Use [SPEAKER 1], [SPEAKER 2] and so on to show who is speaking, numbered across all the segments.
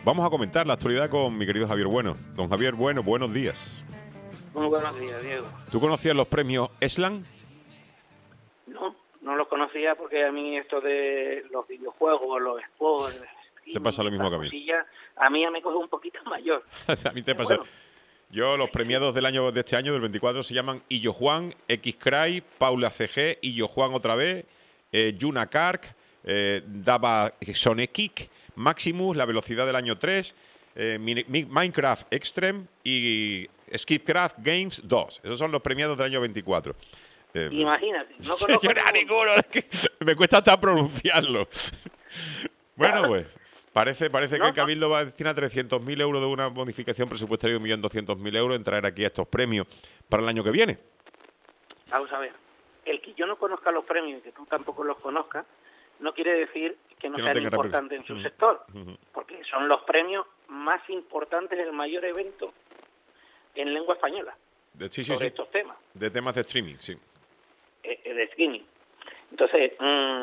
[SPEAKER 1] Vamos a comentar la actualidad con mi querido Javier Bueno. Don Javier Bueno, buenos días.
[SPEAKER 2] Muy buenos días, Diego.
[SPEAKER 1] ¿Tú conocías los premios Eslan?
[SPEAKER 2] No los conocía porque a mí esto de los videojuegos, los sports,
[SPEAKER 1] Te pasa lo mismo que a mí.
[SPEAKER 2] A mí ya me coge un poquito mayor.
[SPEAKER 1] A mí te pasa.
[SPEAKER 2] Bueno,
[SPEAKER 1] Yo, los premiados de este año, del 24, se llaman Illo Juan, X-Cry, Paula CG, Illo Juan otra vez, Yuna Kark, Dava Sonekik, Maximus, La Velocidad del año 3, Minecraft Extreme y Skidcraft Games 2. Esos son los premiados del año 24.
[SPEAKER 2] Imagínate, no conozco
[SPEAKER 1] ninguno. Es que me cuesta hasta pronunciarlo. Bueno, pues parece que el Cabildo va a destinar 300.000 euros de una bonificación presupuestaria de 1.200.000 euros en traer aquí estos premios para el año que viene.
[SPEAKER 2] Vamos a ver, el que yo no conozca los premios y que tú tampoco los conozcas, no quiere decir que no sean importantes en su sector, porque son los premios más importantes del mayor evento en lengua española sobre estos temas.
[SPEAKER 1] De temas de streaming, sí.
[SPEAKER 2] De streaming. Entonces,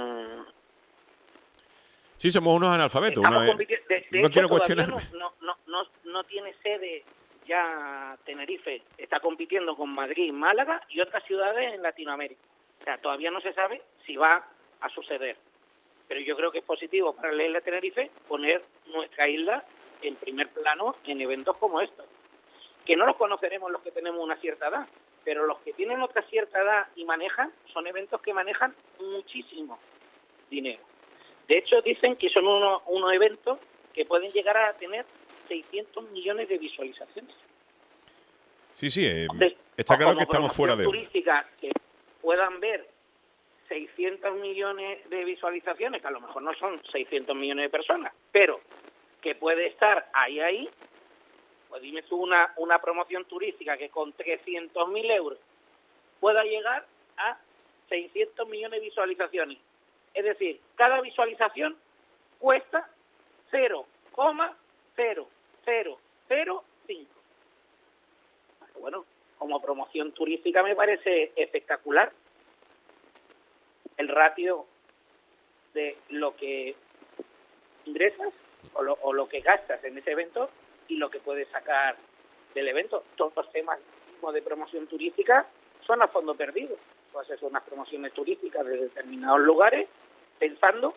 [SPEAKER 1] sí, somos unos analfabetos.
[SPEAKER 2] No quiero cuestionar. No tiene sede ya Tenerife. Está compitiendo con Madrid, Málaga y otras ciudades en Latinoamérica. O sea, todavía no se sabe si va a suceder. Pero yo creo que es positivo para la isla de Tenerife poner nuestra isla en primer plano en eventos como estos. Que no los conoceremos los que tenemos una cierta edad, pero los que tienen otra cierta edad y manejan, son eventos que manejan muchísimo dinero. De hecho, dicen que son unos eventos que pueden llegar a tener 600 millones de visualizaciones.
[SPEAKER 1] Sí, está claro que estamos fuera de
[SPEAKER 2] turística que puedan ver 600 millones de visualizaciones, que a lo mejor no son 600 millones de personas, pero que puede estar ahí, pues dime tú una promoción turística que con 300.000 euros pueda llegar a 600 millones de visualizaciones. Es decir, cada visualización cuesta 0,0005. Bueno, como promoción turística me parece espectacular el ratio de lo que ingresas o lo que gastas en ese evento y lo que puedes sacar del evento. Todos los temas de promoción turística son a fondo perdido. Tú haces unas promociones turísticas de determinados lugares pensando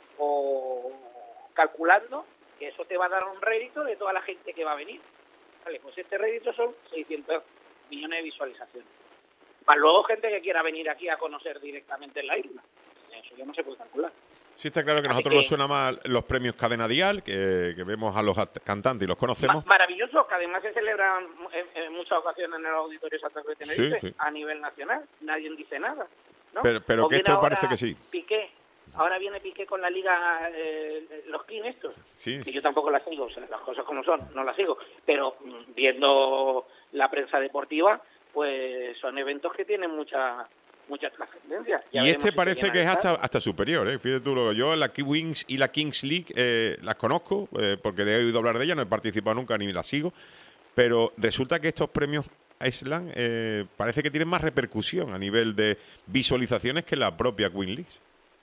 [SPEAKER 2] o calculando que eso te va a dar un rédito de toda la gente que va a venir. Vale, pues este rédito son 600 millones de visualizaciones. Más luego gente que quiera venir aquí a conocer directamente la isla. Eso ya no se puede calcular.
[SPEAKER 1] Sí, está claro que a nosotros nos suena más los premios Cadena Dial, que vemos a los cantantes y los conocemos.
[SPEAKER 2] Maravilloso, que además se celebran en muchas ocasiones en el Auditorio Santa Cruz de Tenerife, a nivel nacional. Nadie dice nada, ¿no?
[SPEAKER 1] Pero que esto parece que sí.
[SPEAKER 2] Piqué. Ahora viene Piqué con la liga, los King estos.
[SPEAKER 1] Sí.
[SPEAKER 2] Y yo tampoco las sigo, o sea, las cosas como son, no las sigo. Pero viendo la prensa deportiva, pues son eventos que tienen mucha trascendencia.
[SPEAKER 1] Y este parece que es hasta superior, ¿eh? Fíjate tú, yo la Wings y la Kings League las conozco, porque he oído hablar de ellas, no he participado nunca ni las sigo, pero resulta que estos premios Island parece que tienen más repercusión a nivel de visualizaciones que la propia Queen League.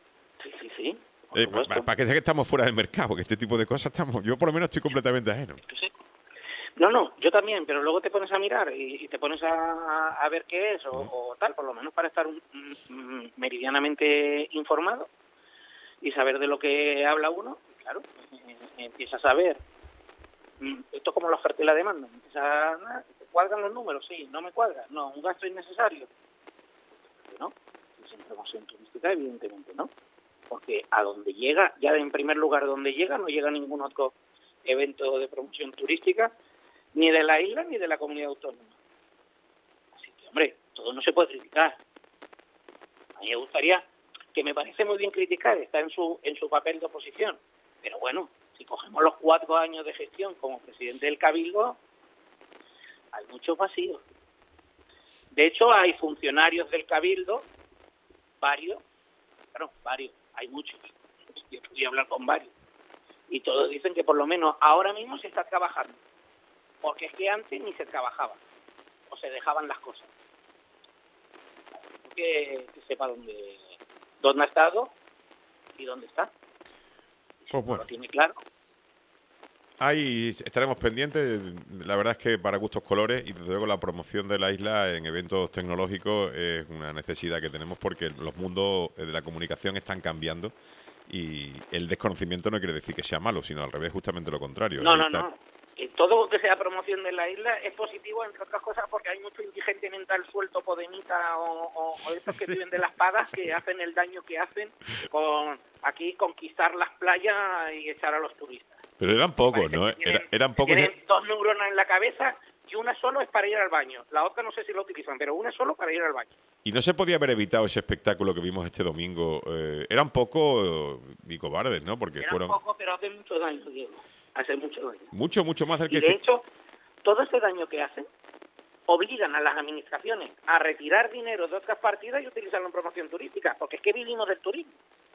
[SPEAKER 2] Sí.
[SPEAKER 1] Para que sea que estamos fuera del mercado, que este tipo de cosas yo por lo menos estoy completamente ajeno.
[SPEAKER 2] Sí. No, yo también, pero luego te pones a mirar y te pones a ver qué es o tal, por lo menos para estar meridianamente informado y saber de lo que habla uno. Claro, empiezas a ver, esto es como la oferta y la demanda, ¿te cuadran los números? Sí, no me cuadra, no, un gasto innecesario. No, sin promoción turística evidentemente no, porque a donde llega, ya en primer lugar donde llega, no llega ningún otro evento de promoción turística ni de la isla ni de la comunidad autónoma. Así que, hombre, todo no se puede criticar. A mí me gustaría, que me parece muy bien criticar, está en su papel de oposición, pero bueno, si cogemos los 4 años de gestión como presidente del Cabildo, hay muchos vacíos. De hecho, hay funcionarios del Cabildo, varios, hay muchos, yo podría hablar con varios, y todos dicen que por lo menos ahora mismo se está trabajando. Porque es que antes ni se trabajaba, o se dejaban las cosas. Que sepa dónde ha estado y dónde está.
[SPEAKER 1] Pues bueno.
[SPEAKER 2] Lo tiene claro.
[SPEAKER 1] Ahí estaremos pendientes. La verdad es que para gustos colores y desde luego la promoción de la isla en eventos tecnológicos es una necesidad que tenemos porque los mundos de la comunicación están cambiando y el desconocimiento no quiere decir que sea malo, sino al revés, justamente lo contrario.
[SPEAKER 2] No, no, no. Todo lo que sea promoción de la isla es positivo, entre otras cosas, porque hay mucho indigente mental suelto, podemita o estos que viven de las pagas que hacen el daño que hacen con aquí conquistar las playas y echar a los turistas.
[SPEAKER 1] Pero eran pocos, ¿no? Eran pocos.
[SPEAKER 2] Tienen 2 neuronas en la cabeza y una solo es para ir al baño. La otra no sé si la utilizan, pero una solo para ir al baño.
[SPEAKER 1] Y no se podía haber evitado ese espectáculo que vimos este domingo. Eran pocos y cobardes, ¿no? Porque
[SPEAKER 2] eran pocos, pero hacen mucho daño, Diego. Hace mucho daño.
[SPEAKER 1] Mucho más del que...
[SPEAKER 2] Y de hecho, todo ese daño que hacen obligan a las administraciones a retirar dinero de otras partidas y utilizarlo en promoción turística, porque es que vivimos del turismo.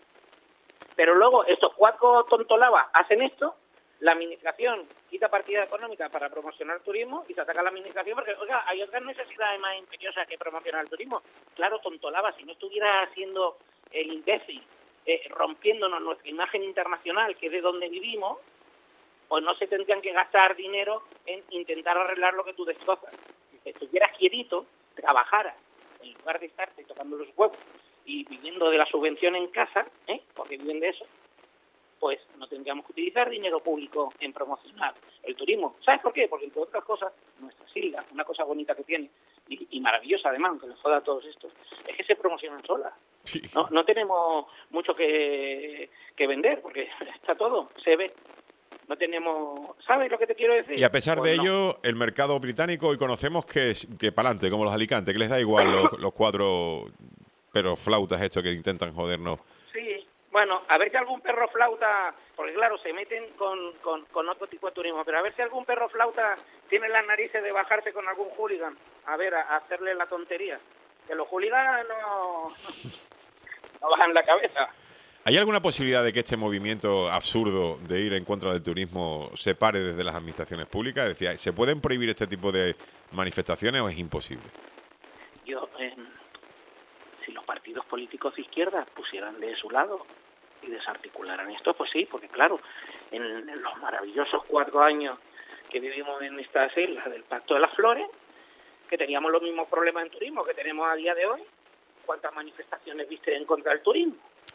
[SPEAKER 2] Pero luego estos 4 tontolabas hacen esto, la administración quita partida económica para promocionar turismo y se ataca a la administración porque, oiga, hay otras necesidades más imperiosas que promocionar el turismo. Claro, tontolaba, si no estuviera haciendo el imbécil, rompiéndonos nuestra imagen internacional, que es de donde vivimos, pues no se tendrían que gastar dinero en intentar arreglar lo que tú destrozas. Si estuvieras quietito, trabajaras, en lugar de estarte tocando los huevos y viviendo de la subvención en casa, porque viven de eso, pues no tendríamos que utilizar dinero público en promocionar el turismo. ¿Sabes por qué? Porque, entre otras cosas, nuestras islas, una cosa bonita que tiene, y maravillosa además, aunque les joda a todos estos, es que se promocionan solas. Sí. No tenemos mucho que vender, porque está todo, se ve. No tenemos... ¿Sabes lo que te quiero decir?
[SPEAKER 1] Y a pesar de ello, el mercado británico hoy conocemos que para adelante, como los Alicantes, que les da igual los 4 perros flautas estos que intentan jodernos.
[SPEAKER 2] Sí, bueno, a ver si algún perro flauta... Porque claro, se meten con otro tipo de turismo, pero a ver si algún perro flauta tiene las narices de bajarse con algún hooligan. A ver, a hacerle la tontería. Que los hooligans no bajan la cabeza.
[SPEAKER 1] ¿Hay alguna posibilidad de que este movimiento absurdo de ir en contra del turismo se pare desde las administraciones públicas? Es decir, ¿se pueden prohibir este tipo de manifestaciones o es imposible?
[SPEAKER 2] Si los partidos políticos de izquierda pusieran de su lado y desarticularan esto, pues sí, porque claro, en los maravillosos 4 años que vivimos en estas islas del Pacto de las Flores, que teníamos los mismos problemas en turismo que tenemos a día de hoy, ¿cuántas manifestaciones viste en contra del turismo?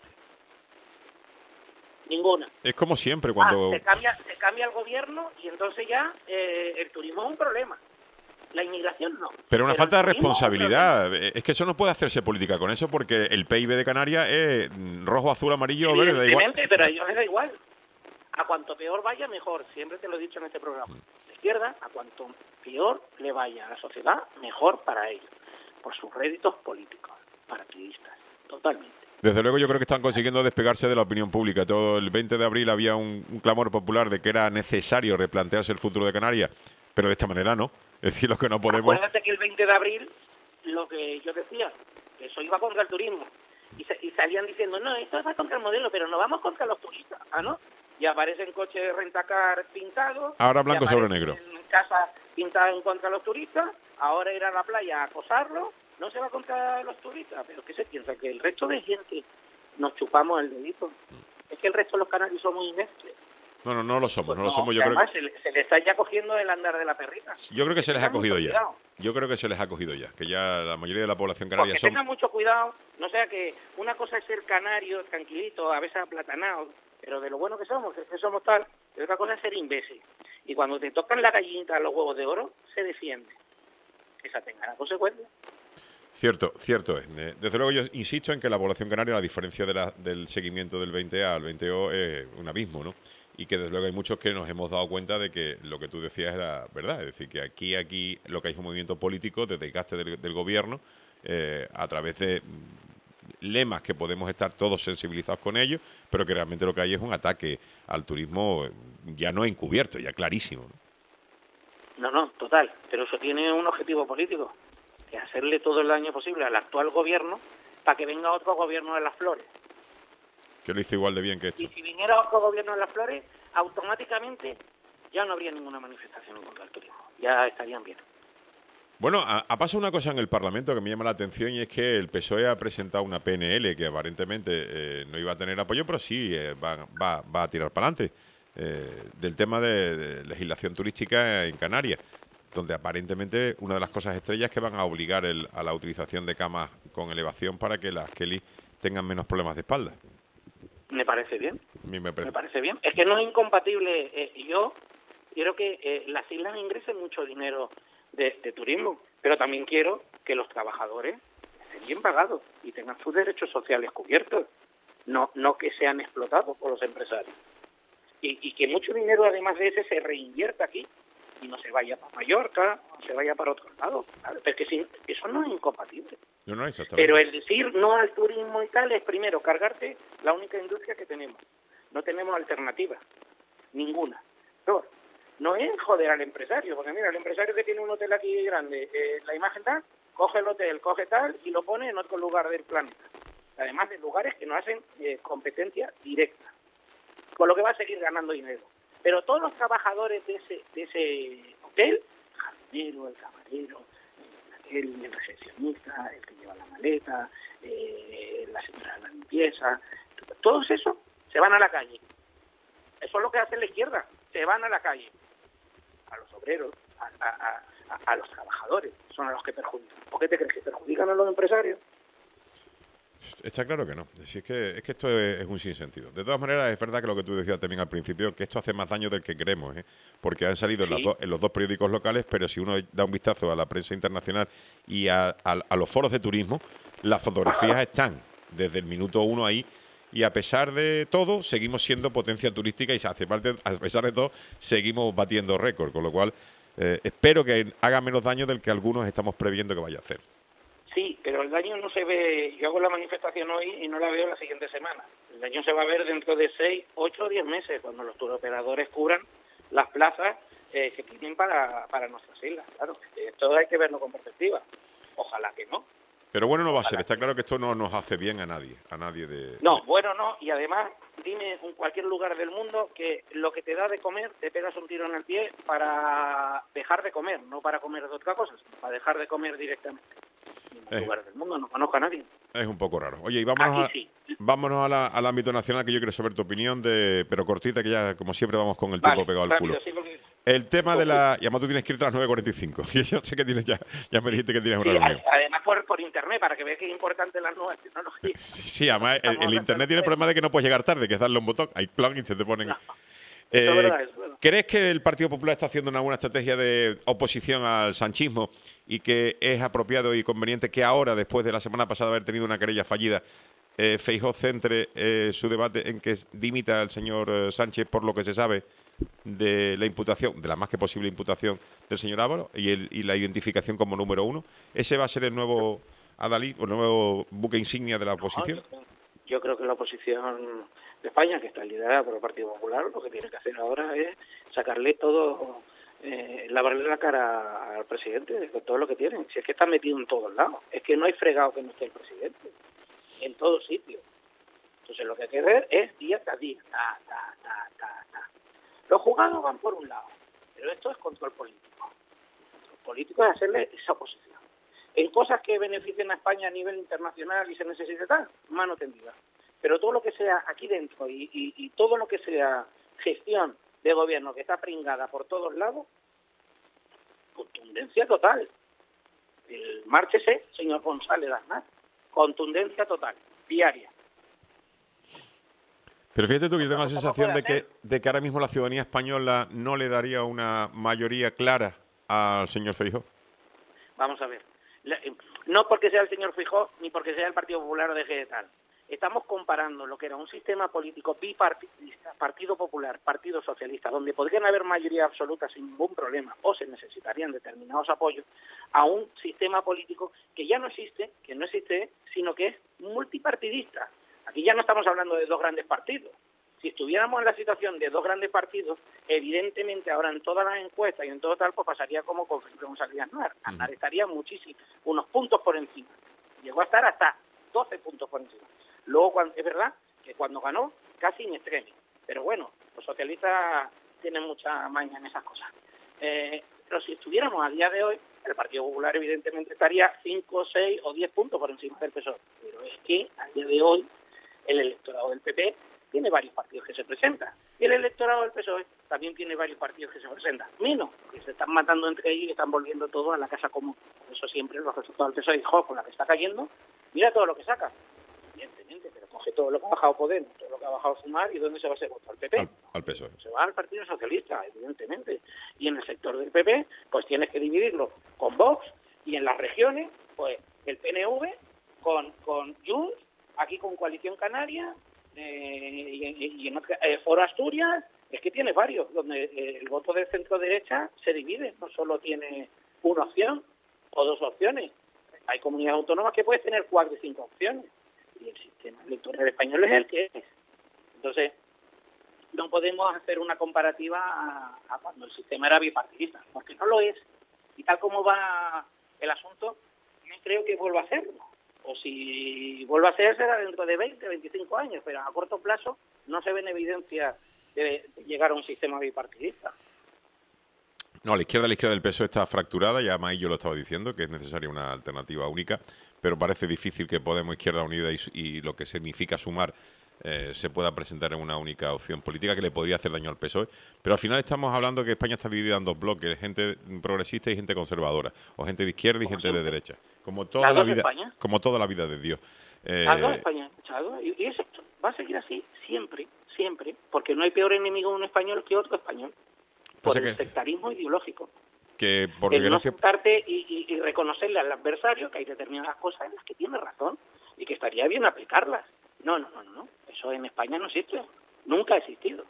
[SPEAKER 2] Ninguna.
[SPEAKER 1] Es como siempre cuando...
[SPEAKER 2] Se cambia el gobierno y entonces ya el turismo es un problema. La inmigración no.
[SPEAKER 1] Pero una falta de responsabilidad. Es que eso no puede hacerse política con eso porque el PIB de Canarias es rojo, azul, amarillo, verde, da igual.
[SPEAKER 2] Pero a ellos les da igual. A cuanto peor vaya, mejor. Siempre te lo he dicho en este programa. La izquierda, a cuanto peor le vaya a la sociedad, mejor para ellos. Por sus réditos políticos, partidistas. Totalmente.
[SPEAKER 1] Desde luego yo creo que están consiguiendo despegarse de la opinión pública. Todo el 20 de abril había un clamor popular de que era necesario replantearse el futuro de Canarias, pero de esta manera no. Es decir, lo que no podemos...
[SPEAKER 2] Acuérdate que el 20 de abril, lo que yo decía, que eso iba contra el turismo. Y salían diciendo, no, esto va contra el modelo, pero no vamos contra los turistas. ¿Ah, no? Y aparecen coches de rentacar pintados.
[SPEAKER 1] Ahora blanco sobre negro.
[SPEAKER 2] En casas pintadas en contra de los turistas. Ahora ir a la playa a acosarlos. No se va contra los turistas, pero ¿qué se piensa? Que el resto de gente nos chupamos el dedito. Es que el resto de los canarios somos ineptos.
[SPEAKER 1] No lo somos, pues no lo somos. Yo
[SPEAKER 2] además,
[SPEAKER 1] creo que...
[SPEAKER 2] se les está ya cogiendo el andar de la perrita.
[SPEAKER 1] Yo creo que se les ha cogido ya. Yo creo que se les ha cogido ya, que ya la mayoría de la población canaria
[SPEAKER 2] son... tengan mucho cuidado, no sea que una cosa es ser canario, tranquilito, a veces aplatanado, pero de lo bueno que somos tal, y otra cosa es ser imbécil. Y cuando te tocan la gallinita a los huevos de oro, se defiende. Esa tenga la consecuencia.
[SPEAKER 1] Cierto es. Desde luego yo insisto en que la población canaria, a diferencia del seguimiento del 20A al 20O, es un abismo, ¿no? Y que desde luego hay muchos que nos hemos dado cuenta de que lo que tú decías era verdad. Es decir, que aquí lo que hay es un movimiento político de desgaste del gobierno a través de lemas que podemos estar todos sensibilizados con ellos, pero que realmente lo que hay es un ataque al turismo ya no encubierto, ya clarísimo.
[SPEAKER 2] No, total. Pero eso tiene un objetivo político. Que hacerle todo el daño posible al actual gobierno para que venga otro gobierno de las Flores.
[SPEAKER 1] Que lo hizo igual de bien que esto.
[SPEAKER 2] Y si viniera otro gobierno de las Flores, automáticamente ya no habría ninguna manifestación en contra del turismo. Ya estarían bien.
[SPEAKER 1] Bueno, ha pasado una cosa en el Parlamento que me llama la atención y es que el PSOE ha presentado una PNL que aparentemente no iba a tener apoyo, pero sí va a tirar para adelante. del tema de legislación turística en Canarias, donde aparentemente una de las cosas estrellas es que van a obligar a la utilización de camas con elevación para que las Kelly tengan menos problemas de espalda.
[SPEAKER 2] Me parece bien.
[SPEAKER 1] A mí me
[SPEAKER 2] Me parece bien. Es que no es incompatible. Yo quiero que las islas ingresen mucho dinero de turismo, pero también quiero que los trabajadores estén bien pagados y tengan sus derechos sociales cubiertos, no que sean explotados por los empresarios. Y que mucho dinero, además de ese, se reinvierta aquí y no se vaya para Mallorca, no se vaya para otro lado. Claro, pero es que eso no es incompatible.
[SPEAKER 1] No, exactamente.
[SPEAKER 2] Pero el decir no al turismo y tal es, primero, cargarte la única industria que tenemos. No tenemos alternativa, ninguna. Dos, no es joder al empresario, porque mira, el empresario que tiene un hotel aquí grande, la imagen tal, coge el hotel, coge tal y lo pone en otro lugar del planeta. Además de lugares que no hacen competencia directa, con lo que va a seguir ganando dinero. Pero todos los trabajadores de ese hotel, el jardinero, el camarero, el recepcionista, el que lleva la maleta, la señora de la limpieza, todos esos se van a la calle. Eso es lo que hace la izquierda, se van a la calle. A los obreros, a los trabajadores, son a los que perjudican. ¿Por qué te crees que perjudican a los empresarios?
[SPEAKER 1] Está claro que no. Es que esto es un sinsentido. De todas maneras, es verdad que lo que tú decías también al principio, que esto hace más daño del que queremos, ¿eh? Porque han salido
[SPEAKER 2] Sí.
[SPEAKER 1] en los dos periódicos locales, pero si uno da un vistazo a la prensa internacional y a los foros de turismo, las fotografías están desde el minuto 1 ahí, y a pesar de todo, seguimos siendo potencia turística y a pesar de todo, seguimos batiendo récord, con lo cual espero que haga menos daño del que algunos estamos previendo que vaya a hacer.
[SPEAKER 2] Sí, pero el daño no se ve. Yo hago la manifestación hoy y no la veo la siguiente semana. El daño se va a ver dentro de 6, 8 o 10 meses, cuando los turoperadores cubran las plazas que tienen para nuestras islas. Claro, esto hay que verlo con perspectiva. Ojalá que no.
[SPEAKER 1] Pero bueno, no va a ser. Está claro que esto no nos hace bien a nadie
[SPEAKER 2] No, bueno, no. Y además, dime en cualquier lugar del mundo que lo que te da de comer, te pegas un tiro en el pie para dejar de comer, no para comer de otra cosa, sino para dejar de comer directamente. En ningún lugar del mundo no conozco a nadie.
[SPEAKER 1] Es un poco raro. Oye, y vámonos al ámbito nacional, que yo quiero saber tu opinión, pero cortita, que ya, como siempre, vamos con el tiempo pegado al culo.
[SPEAKER 2] Sí, porque...
[SPEAKER 1] El tema de la... Y además tú tienes que irte a las 9:45. Y yo sé que tienes ya me dijiste que tienes una reunión.
[SPEAKER 2] Además por internet, para que veas que es importante las nuevas tecnologías.
[SPEAKER 1] Sí, además el internet tiene el problema de que no puedes llegar tarde, que es darle un botón. Hay plugins, se te ponen...
[SPEAKER 2] No. Es verdad.
[SPEAKER 1] ¿Crees que el Partido Popular está haciendo una buena estrategia de oposición al sanchismo y que es apropiado y conveniente que ahora, después de la semana pasada haber tenido una querella fallida, Feijóo centre su debate en que dimita al señor Sánchez por lo que se sabe de la imputación, de la más que posible imputación del señor Ábalos y la identificación como número 1? ¿Ese va a ser el nuevo adalid o el nuevo buque insignia de la oposición?
[SPEAKER 2] Yo creo que la oposición de España, que está liderada por el Partido Popular, lo que tiene que hacer ahora es sacarle todo, lavarle la cara al presidente con todo lo que tienen. Si es que está metido en todos lados, es que no hay fregado que no esté el presidente, en todos sitios. Entonces lo que hay que ver es día tras día, Los juzgados van por un lado, pero esto es control político. El control político es hacerle esa oposición. En cosas que beneficien a España a nivel internacional y se necesite tal, mano tendida. Pero todo lo que sea aquí dentro y todo lo que sea gestión de gobierno que está pringada por todos lados, contundencia total. Márchese, señor González Aznar, contundencia total, diaria.
[SPEAKER 1] Pero fíjate tú que yo tengo la sensación de que ahora mismo la ciudadanía española no le daría una mayoría clara al señor Feijóo.
[SPEAKER 2] Vamos a ver. No porque sea el señor Feijóo ni porque sea el Partido Popular o deje de tal. Estamos comparando lo que era un sistema político bipartidista, Partido Popular, Partido Socialista, donde podrían haber mayoría absoluta sin ningún problema o se necesitarían determinados apoyos, a un sistema político que ya no existe, sino que es multipartidista. Aquí ya no estamos hablando de dos grandes partidos. Si estuviéramos en la situación de dos grandes partidos, evidentemente ahora en todas las encuestas y en todo tal, pues pasaría como con González Aznar. Aznar estaría muchísimo, unos puntos por encima. Llegó a estar hasta 12 puntos por encima. Luego, es verdad que cuando ganó, casi in extremis. Pero bueno, los socialistas tienen mucha maña en esas cosas. Pero si estuviéramos a día de hoy, el Partido Popular evidentemente estaría 5, 6 o 10 puntos por encima del PSOE. Pero es que a día de hoy el electorado del PP tiene varios partidos que se presentan. Y el electorado del PSOE también tiene varios partidos que se presentan. Menos, que se están matando entre ellos y están volviendo todo a la casa común. Por eso siempre los resultados del PSOE, dijo, con la que está cayendo, mira todo lo que saca. Evidentemente, pero coge todo lo que ha bajado Podemos, todo lo que ha bajado Sumar, ¿y dónde se va ese voto? ¿Al PP?
[SPEAKER 1] Al PSOE.
[SPEAKER 2] Se va al Partido Socialista, evidentemente. Y en el sector del PP, pues tienes que dividirlo con Vox, y en las regiones, pues el PNV con Junts, aquí con Coalición Canaria, y en Foro Asturias. Es que tiene varios, donde el voto de centro-derecha se divide, no solo tiene una opción o dos opciones. Hay comunidades autónomas que pueden tener 4 y 5 opciones, y el sistema electoral español es el que es. Entonces, no podemos hacer una comparativa a cuando el sistema era bipartidista, porque no lo es. Y tal como va el asunto, no creo que vuelva a serlo. O si vuelve a ser, será dentro de 20, 25 años, pero a corto plazo no se ven evidencias de llegar a un sistema bipartidista.
[SPEAKER 1] No, la izquierda del PSOE está fracturada, ya más yo lo estaba diciendo, que es necesaria una alternativa única, pero parece difícil que Podemos, Izquierda Unida y lo que significa Sumar se pueda presentar en una única opción política que le podría hacer daño al PSOE. Pero al final estamos hablando que España está dividida en dos bloques, gente progresista y gente conservadora, o gente de izquierda y gente de derecha. Como toda la vida de Dios.
[SPEAKER 2] Las dos España, y eso va a seguir así siempre, porque no hay peor enemigo de un español que otro español. Por el sectarismo ideológico.
[SPEAKER 1] Que por
[SPEAKER 2] el no sentarte y reconocerle al adversario que hay determinadas cosas en las que tiene razón y que estaría bien aplicarlas. No. Eso en España no existe. Nunca ha existido.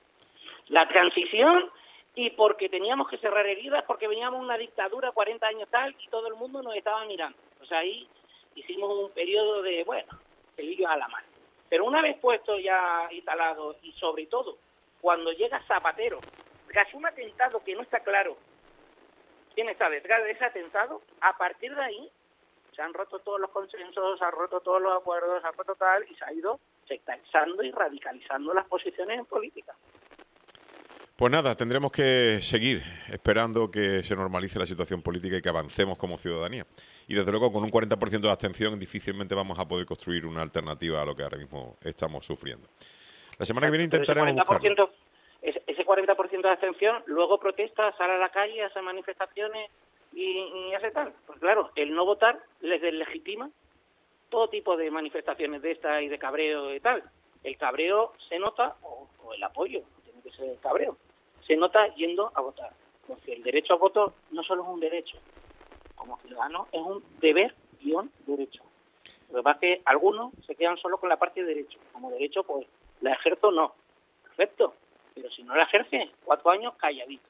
[SPEAKER 2] La transición, y porque teníamos que cerrar heridas, porque veníamos una dictadura 40 años tal y todo el mundo nos estaba mirando. O sea, ahí hicimos un periodo de, pelillos a la mano. Pero una vez puesto ya instalado, y sobre todo, cuando llega Zapatero, casi un atentado que no está claro quién está detrás de ese atentado, a partir de ahí se han roto todos los consensos, se han roto todos los acuerdos, se ha roto tal, y se ha ido sectarizando y radicalizando las posiciones en política.
[SPEAKER 1] Pues nada, tendremos que seguir esperando que se normalice la situación política y que avancemos como ciudadanía. Y desde luego con un 40% de abstención difícilmente vamos a poder construir una alternativa a lo que ahora mismo estamos sufriendo. La semana que viene intentaremos buscarlo.
[SPEAKER 2] Ese 40% de abstención, luego protesta, sale a la calle, hace manifestaciones y hace tal. Pues claro, el no votar les deslegitima todo tipo de manifestaciones de estas y de cabreo y tal. El cabreo se nota, o el apoyo, no tiene que ser el cabreo, se nota yendo a votar. Porque el derecho al voto no solo es un derecho, como ciudadano es un deber-derecho. Lo que pasa es que algunos se quedan solo con la parte de derecho. Como derecho, pues la ejerzo no. Perfecto. Pero si no la ejerce, 4 años calladito.